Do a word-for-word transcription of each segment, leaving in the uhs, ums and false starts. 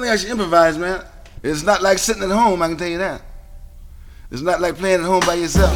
actually improvise, man. It's not like sitting at home, I can tell you that. It's not like playing at home by yourself.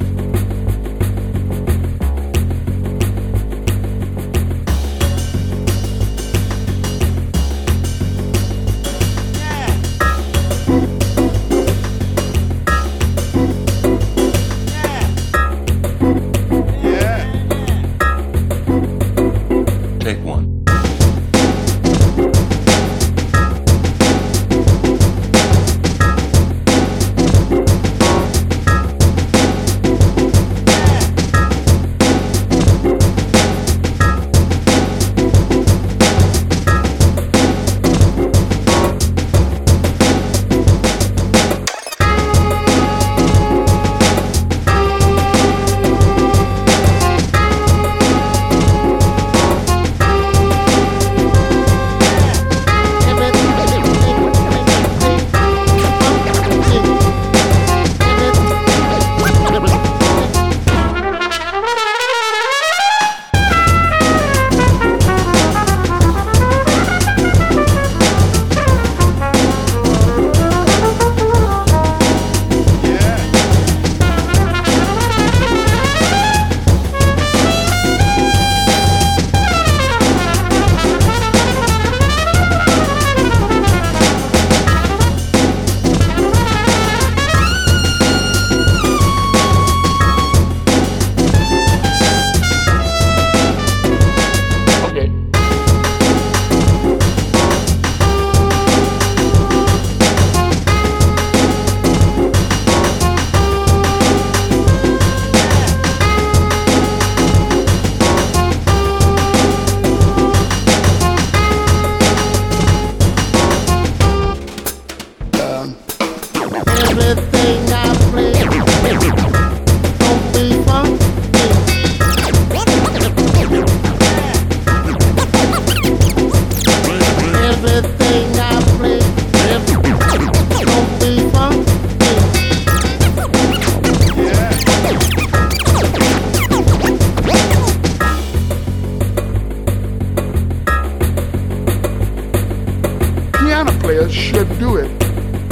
Should do it.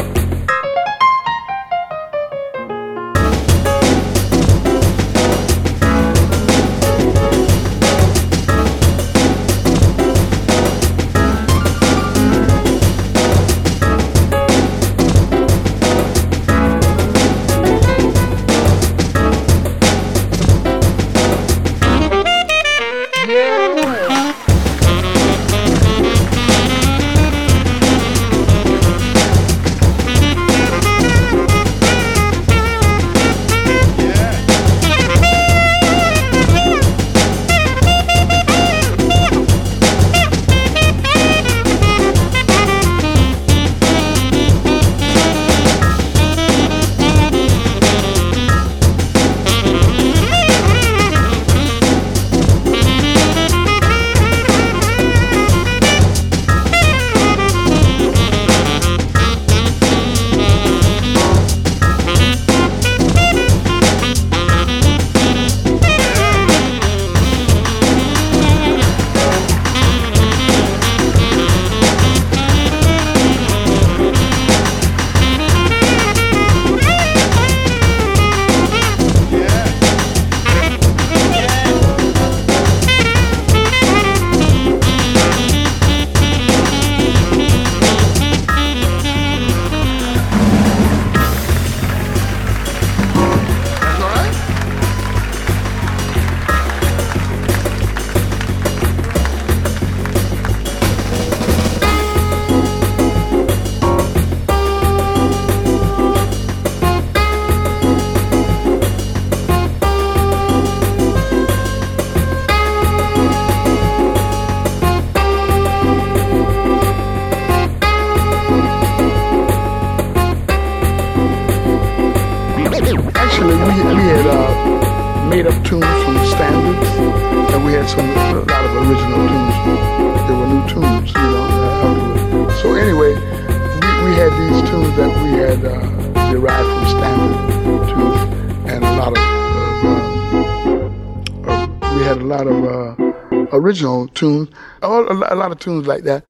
made up tunes from standards, and we had some a lot of original tunes. There were new tunes, you know. So anyway, we, we had these tunes that we had uh, derived from standard tunes, and a lot of uh, uh, we had a lot of uh, original tunes, a, a lot of tunes like that.